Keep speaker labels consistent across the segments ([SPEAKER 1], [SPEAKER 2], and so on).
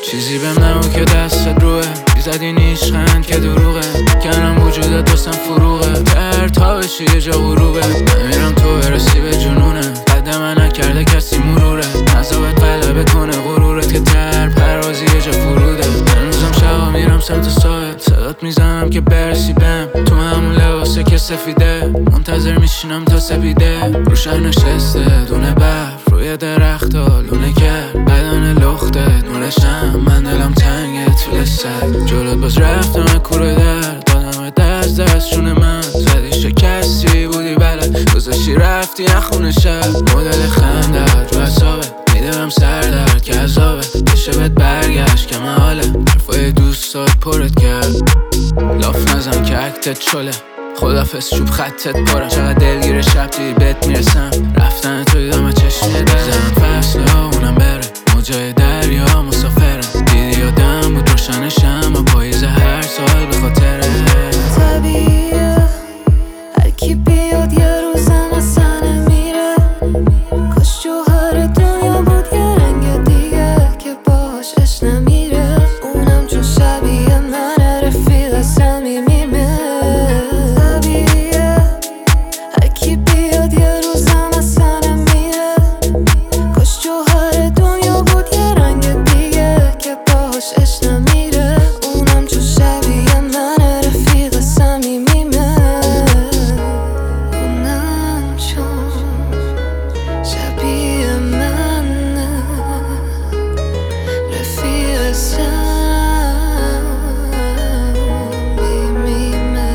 [SPEAKER 1] چیزی بهم نگو که دستت روه، بیزدی نیشخند که دروغه، کنم وجودت واسم فروغه، تا بشی یه جا غروبه. نمیرم تو برسی به جنونه، قد من نکرده کسی مروره، نزابت غلبه کنه غرورت که در پروازی یه جا فروده. هنوزم شبا میرم سمت ساحل، صدات میزنم که برسی بهم، تو همون لباسه که سفیده، منتظر میشینم تا سپیده. روشن نشسته دونه برف روی درختا لونه کرد، بدن لختت مولشم، من دلم تنگه طول سر، جلوت باز رفتم کوره در دادم دست شونه من، زدی شکستی بودی بلد گذاشتی رفتی خونه شب، مدل خندت رو حسابت میدارم سردرد که عذابت بشه بهت برگشت که محاله، حرفای دوستات پرت کرد، لاف نزن که اکتت چله، خدافز چوب خطت پرم، چقدر دلگیر شب دیدی بهت میرسم، رفتن تو دیدم چشمی در زن فصله ها اونم بره، موجای دریا مسافرم، دیدی یادم بود روشنشم و پاییز هر سال به خاطره.
[SPEAKER 2] طبیعیه هر کی بیاد یه روزم از میره، کاش جوهر دنیا بود یه رنگ دیگه که باش اش نمیره، اونم چون شبیه منه رفیق صمیمیمه. طبیعیه هر کی بیاد یه روزم از میره، کاش جوهر دنیا بود یه رنگ دیگه که باش اش نمیره، اونم چون شبیه منه رفیق صمیمیمه. اونم چون شبیه منه رفیق صمیمیمه.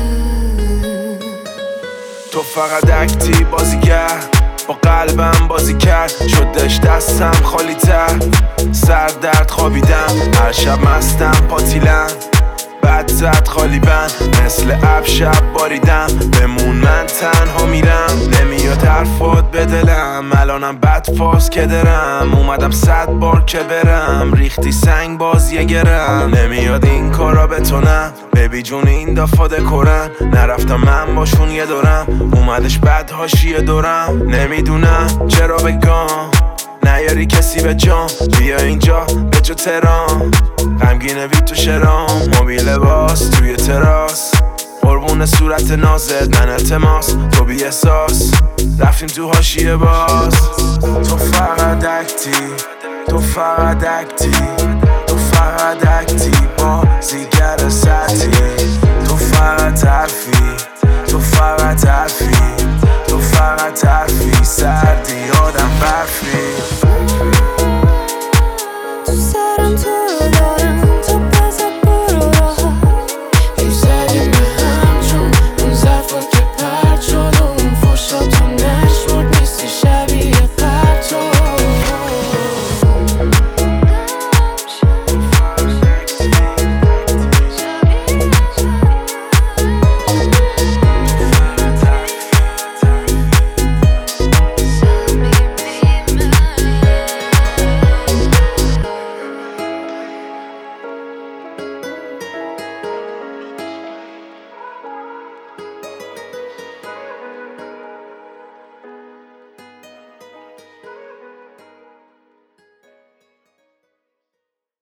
[SPEAKER 3] تو فقط اکتی بازیگر با قلبم بازی کرد، شدش دستم خالی تر، سر درد خوابیدم، هر شب مستم پاتیلم، بد زد خالی بند مثل اب شب باریدم، بمون من تنها میرم، نمیاد حرفات به دلم، الانم بد فاز که درم، اومدم 100 بار که برم، ریختی سنگ باز یه گرم، نمیاد این کارا بتونم، بیبی جون این دفعه دکورن، نرفتم من باشون یه دورم، اومدش بد هاشی دورم، نمیدونم چرا بگم نیاری کسی به جام، بیا اینجا به جا ترام، غمگینه بی تو شرام، موبیل لباس توی تراس، قربون صورت نازت من التماس، تو بی احساس رفتیم تو حاشیه باز، تو فقط اکتی، تو فقط اکتی، تو فقط اکتی بازیگر سطحی، تو فقط حرفی، تو فقط حرفی، تو فقط حرفی، سردی آدم برفی.